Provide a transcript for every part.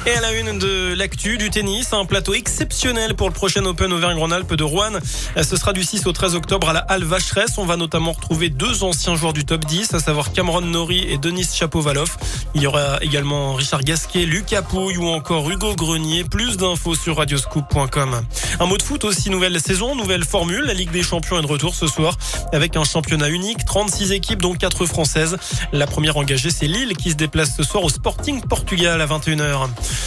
Et à la une de l'actu du tennis, un plateau exceptionnel pour le prochain Open Auvergne-Rhône-Alpes de Roanne. Ce sera du 6 au 13 octobre à la Halle Vacheresse. On va notamment retrouver 2 anciens joueurs du top 10, à savoir Cameron Norrie et Denis Shapovalov. Il y aura également Richard Gasquet, Lucas Pouille ou encore Hugo Grenier. Plus d'infos sur radioscoop.com. Un mot de foot aussi, nouvelle saison, nouvelle formule. La Ligue des Champions est de retour ce soir avec un championnat unique, 36 équipes dont 4 françaises. La première engagée, c'est Lille qui se déplace ce soir au Sporting Portugal à 21h.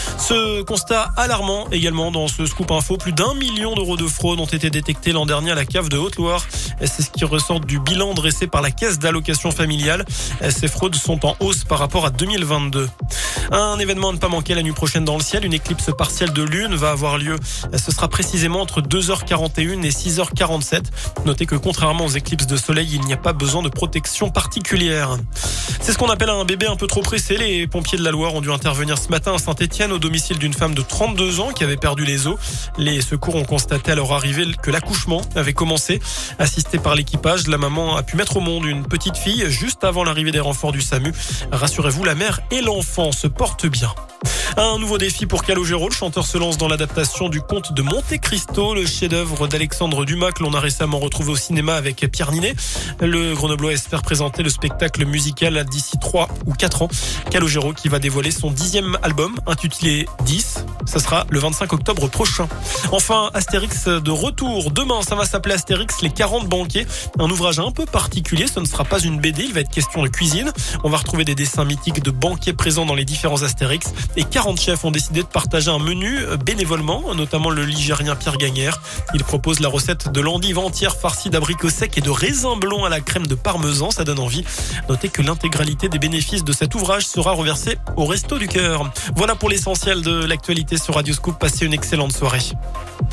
Ce constat alarmant également dans ce scoop info, plus d'1 million d'euros de fraude ont été détectés l'an dernier à la cave de Haute-Loire. C'est ce qui ressort du bilan dressé par la caisse d'allocation familiale. Ces fraudes sont en hausse par rapport à 2022. Un événement à ne pas manquer la nuit prochaine dans le ciel, une éclipse partielle de lune va avoir lieu. Ce sera précisément entre 2h41 et 6h47. Notez que contrairement aux éclipses de soleil, il n'y a pas besoin de protection particulière. C'est ce qu'on appelle un bébé un peu trop pressé. Les pompiers de la Loire ont dû intervenir ce matin à Saint-Étienne au domicile d'une femme de 32 ans qui avait perdu les os. Les secours ont constaté à leur arrivée que l'accouchement avait commencé. Assistée par l'équipage, la maman a pu mettre au monde une petite fille juste avant l'arrivée des renforts du SAMU. Rassurez-vous, la mère et l'enfant se portent bien. Un nouveau défi pour Calogero. Le chanteur se lance dans l'adaptation du conte de Monte Cristo, le chef-d'œuvre d'Alexandre Dumas que l'on a récemment retrouvé au cinéma avec Pierre Ninet. Le Grenoblois espère présenter le spectacle musical d'ici 3 ou 4 ans. Calogero qui va dévoiler son 10e album intitulé 10. Ça sera le 25 octobre prochain. Enfin, Astérix de retour. Demain, ça va s'appeler Astérix les 40 banquiers. Un ouvrage un peu particulier. Ce ne sera pas une BD. Il va être question de cuisine. On va retrouver des dessins mythiques de banquiers présents dans les différents Astérix. Et 40 chefs ont décidé de partager un menu bénévolement, notamment le Ligérien Pierre Gagnère. Il propose la recette de l'endive entière farcie d'abricots secs et de raisins blonds à la crème de parmesan. Ça donne envie. Notez que l'intégralité des bénéfices de cet ouvrage sera reversée au Resto du Cœur. Voilà pour l'essentiel de l'actualité sur Radio Scoop. Passez une excellente soirée.